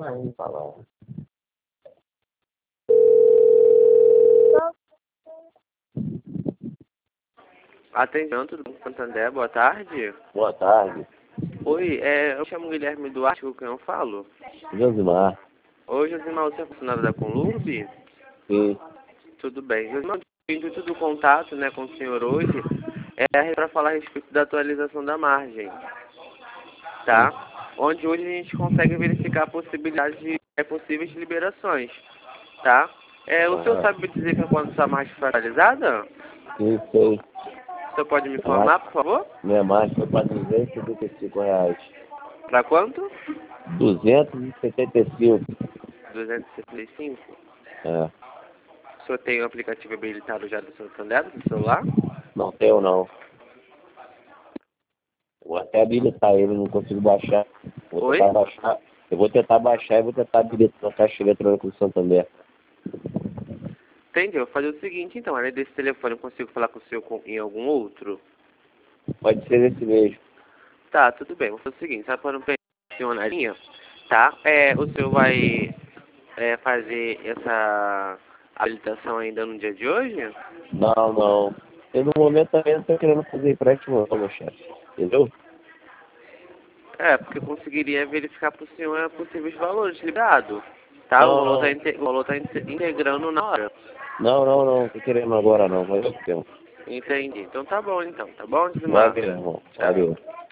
aí, falar. Atendimento do Santander, boa tarde. Boa tarde. Oi, eu chamo Guilherme Duarte, com quem eu falo? Josimar. Oi, Josimar, você é funcionário da Conlurb? Sim. Tudo bem. Josimar, o intuito do contato, né, com o senhor hoje é para falar a respeito da atualização da margem, tá? Onde hoje a gente consegue verificar a possibilidade de possíveis liberações, tá? O senhor sabe dizer para quando sua margem foi atualizada? Sim, sei. O senhor pode me informar, por favor? Minha margem foi para R$ 275. Para quanto? 275. 265. É. O senhor tem o aplicativo habilitado já do Santander, do celular? Não tenho, não. Vou até habilitar ele, não consigo baixar. Vou Oi? tentar baixar. Eu vou tentar baixar e vou tentar habilitar na caixa eletrônica do Santander. Entendi, eu vou fazer o seguinte então, além desse telefone eu consigo falar com o senhor em algum outro? Pode ser esse mesmo. Tá, tudo bem, vou fazer o seguinte, só para não perder na linha, tá? O senhor vai fazer essa habilitação ainda no dia de hoje? Não, não. Eu no momento também não estou querendo fazer empréstimo não, meu chefe. Entendeu? Porque eu conseguiria verificar para o senhor possíveis valores liberados, tá? O Não, valor não. está integrando na hora. Não tô querendo agora não, mas eu tenho. Entendi. Então tá bom, então. Tá bom, Desmar? Valeu, irmão. Tchau. Valeu.